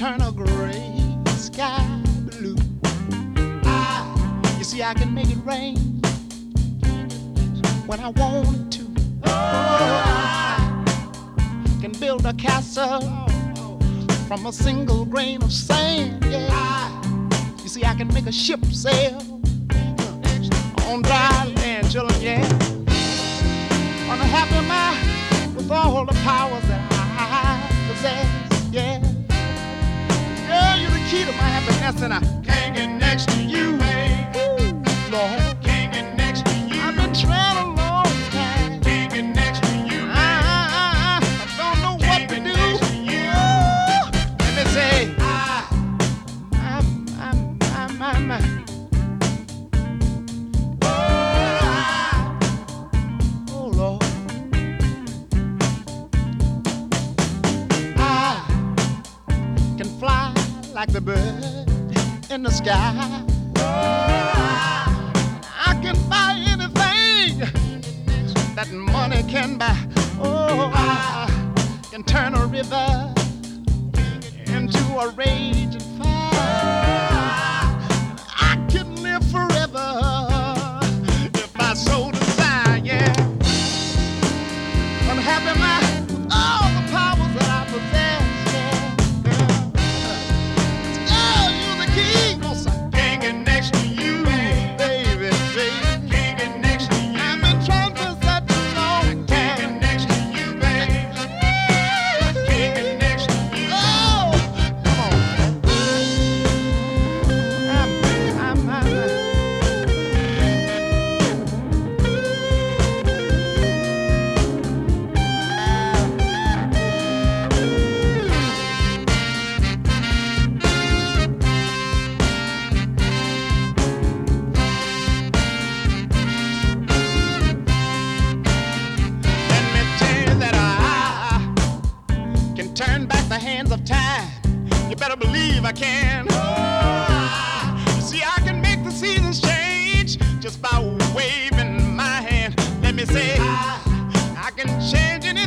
turn a gray sky blue. You see, I can make it rain when I want it to. I can build a castle from a single grain of sand. Yeah. You see, I can make a ship sail on dry land, children. Yeah. On a happy mind with all the powers that I possess. Yeah. Girl, you're the key to my happiness, and I can't get next to you. Ooh, Lord, can't get next to you. I've been trying a long time. Can't get next to you. I don't know what to do. Let me say, oh Lord, I can fly like the bird in the sky. I can buy anything that money can buy. Oh, I can turn a river into a raging fire. I can live forever if I so desire. Yeah, unhappy mind with all the powers that I possess. Yeah, oh, you're the king. Can't get next to you, baby, baby. Can't get next to you. I've been trying for such a long time. Can't get next to you, baby. Can't get next to you. Oh, come on. Let me tell you that I can turn back the hands of time. You better believe I can. You see, I can make the seasons change just by waving my hand. Let me say, I can change any